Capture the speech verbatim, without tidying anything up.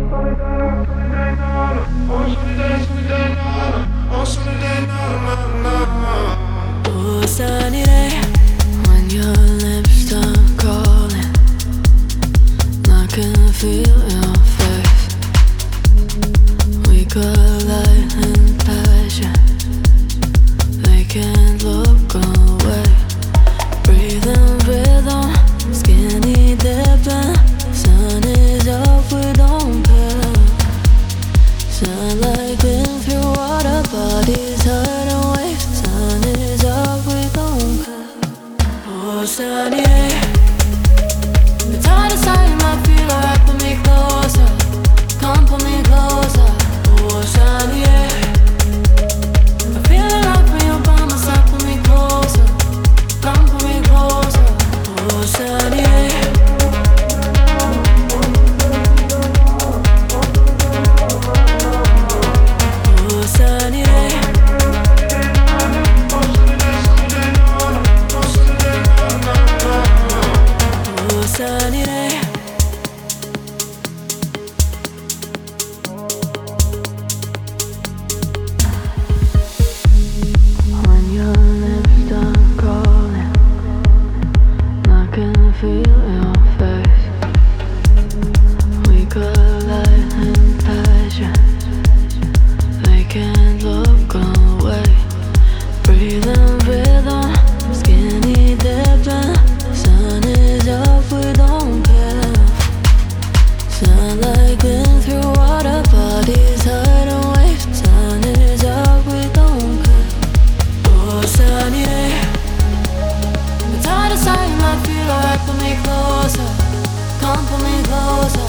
Oh, sunny day when your lips start calling, I can feel your face. We collide in passion, they can't look away. Breathing rhythm, skinny dipping. Sun is up, we don't care. Sunlight been through water, bodies hurting waves. Sun is up, we don't care. Oh, sunny day. The tightest time I feel alright, pull me closer. Come pull me closer. Oh, sunny day. I feel it right when you're by my side, pull me closer. Come pull me closer. Oh, sunny day. Sunny day. When your lips start calling, I can feel your face. We collide in passion, they can't look away. Breathing rhythm, skinny dipping. Sun is up, we don't care. Sunlight been through water, bodies hurting waves. Sun is up, we don't care. Oh, sunny day. The tightest time I feel alright, pull me closer. Come pull me closer.